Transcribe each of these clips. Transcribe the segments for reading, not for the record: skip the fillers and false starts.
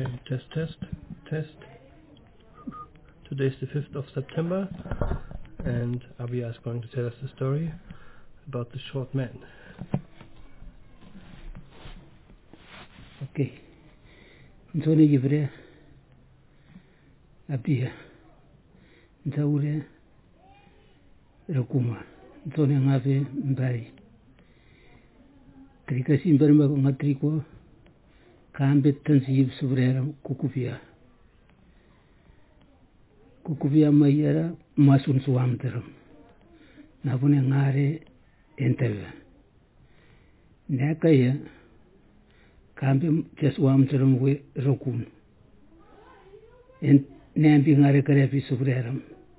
Test. Today is the 5th of September, and Abia is going to tell us the story about the short man. Okay. Ntone Givre Abia Ntaure Rakuma Ntone Ngave Mbai Trika Simberma Matrico Kambet Tansib Subrera Kukuvia Mayera Masun Swamterum Navune Ngare Enteve Nakaya Kambi Jaswamterum we Rokun and Nambi Ngare Karepi Subrerum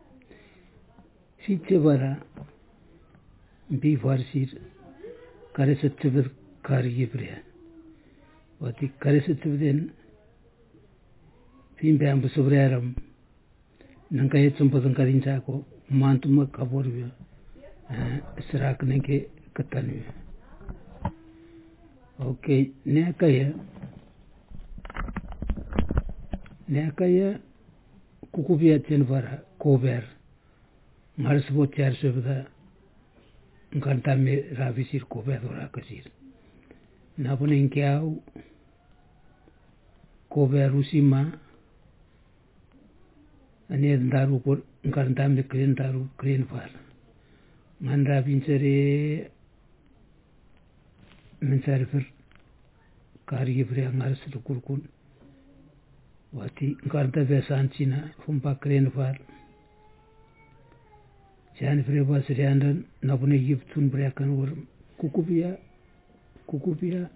Sitevara Be Varsir Karesativ Karibria. What the Karesativ then Pimbam Subrerum Nankayetsum Pasankarinchako Mantuma Kaborvia Srakneke Katanu. Okay, Nakaya Kukuvia Tenvara Kober Marsbo Charsubda Nkantame Ravisir Kober Rakasir Naponenkiao Kober Rusima Ane Daru Nkantame Daru Krenvar Mandra Vincere Mensarfer Karibria Mars Kurkun Wati Nkanta Vesanchina Fumpa Krenvar Jan Freba Sriandan Nabune Yiptun Brakan or Kukuvia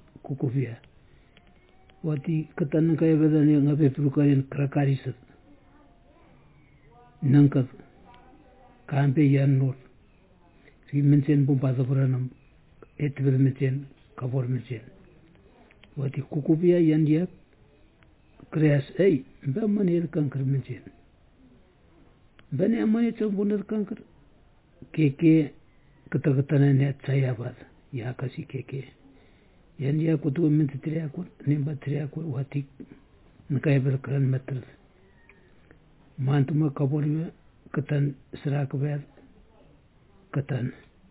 Wati Katanaka Vedani Nabe Prukarin Krakaris Nanka Kampe Yan Nor Mention Bumbazabranam Etvel Mechen Kavor Mechen Wati Kukuvia Yandia Creas Bamanil Kanker Mechen Bane Manito Bunner Kanker Keke Katakatana Net Sayabad Yakasi Keke Yandia Kutu Mentriakut Nimba Triakut Wati Nkaiber Kran Metals Mantuma Kaboria Katan Srakver Katan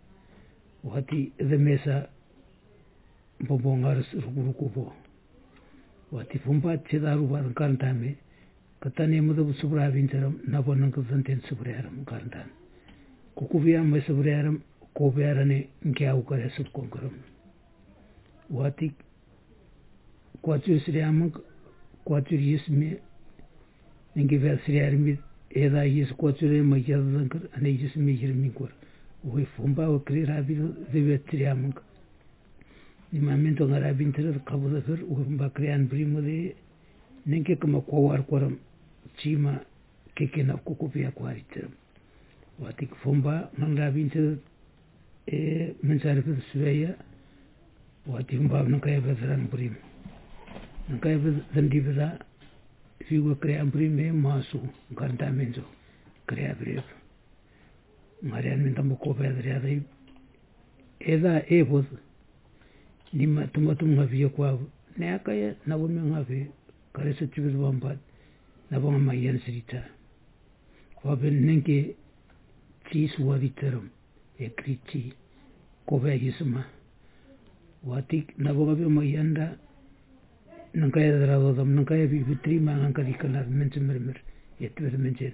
Wati the Mesa Bobongars Rukubo Wati Fumpa Chidaru Kantame Katani Mudu Subra Vinterum Nabonankan Subrarum Kantan Kukuvia Mesubrarum Koberane Nkiauka Subconquerum Wati Quatus Riamuk Quaturis me Ningiver Sriarmid Eda is Quature Mayadanker and Aegis Major Minkur. We Fumba or Krirabil the Vetriamuk. The Mamento Arabinter Kabuzer, Umba Krian Primo de Ninkekama Kowar Quorum, Chima, Kekin of Kukupia Quaritum. Watik Fumba, Mangrabinter, Mensarfil Sveya, Watimba Nakayavazan Prim. Nakayavazan Divida. If you were Cream Prime Masu, Gardamenzo, Creabrief Marian Mintamoko Pedriade Eda Evos Nima Tomatum of Yokwa, Nakaya, Nabumhavi, Caresative Wampat, Nabama Yansrita. Waben Nenke Cheese Waditerum, a Criti, Kovehisma, Watik Nabogabi Mayanda. Nankaya Radom, Nankaya Vitrima, Ankarikana, Mentimmer, yet with mention.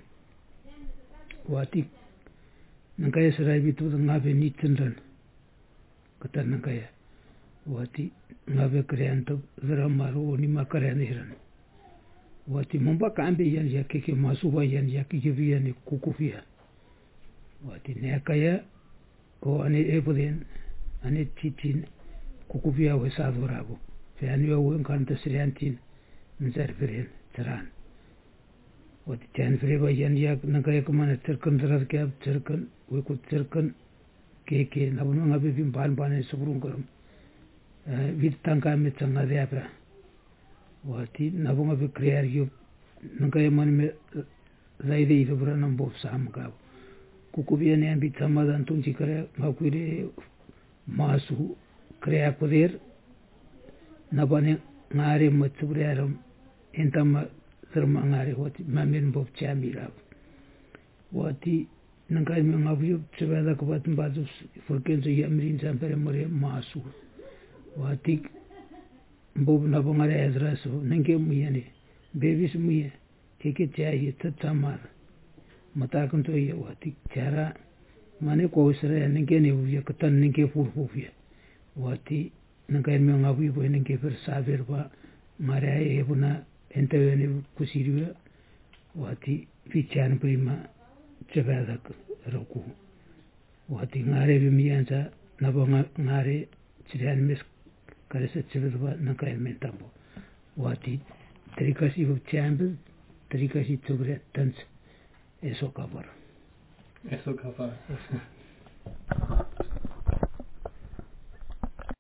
Wati Nankaya Sarabi to the Nave Nitendran Katanankaya. Wati Nave Krianto, Veramaru, Nimakaran. Wati Mumba Kambi Yan Yakiki Masuba Yan Yakiki and Kukufia. Wati Nakaya, or an Evelyn, and a Titin, Kukufia was Adorabo. Annual wing contest Riantin, Mzerverin, Teran. What Jan Freva Yanyak Nakayakuman at Turkan Drakab, Turkan, we could Turkan, Keke, Nabunga Bibim Banban and Subrungarum, with Tanka Mitanga Diabra. What it Nabunga Vicrear you Nakayaman Zaidi Branam Bob Samgab. Kukubian and Bitamadan Tunchikare, Makure Masu, Creapoder. Nabane Ngare Matsubrarum entama terma ngare wati mamin bob chamira wati nangai me ngabu tsebada ko bat bazu furken zo yamrin zampere more masu wati bob na bongare ezra so nange muyane bebis muye keke chahi tatama mata kan to ye wati chara mane ko sere nange ne uya katan nange furfufia wati nangai me ngabu bo nange per saber ba mare e buna entene kusiriwa wati fichan prima tsebada roku wati ngare bimianza nabonga ngare tsirian mes karesa tsebada nangai mentambo wati trikasi chambe trikasi tsubre tans eso kabar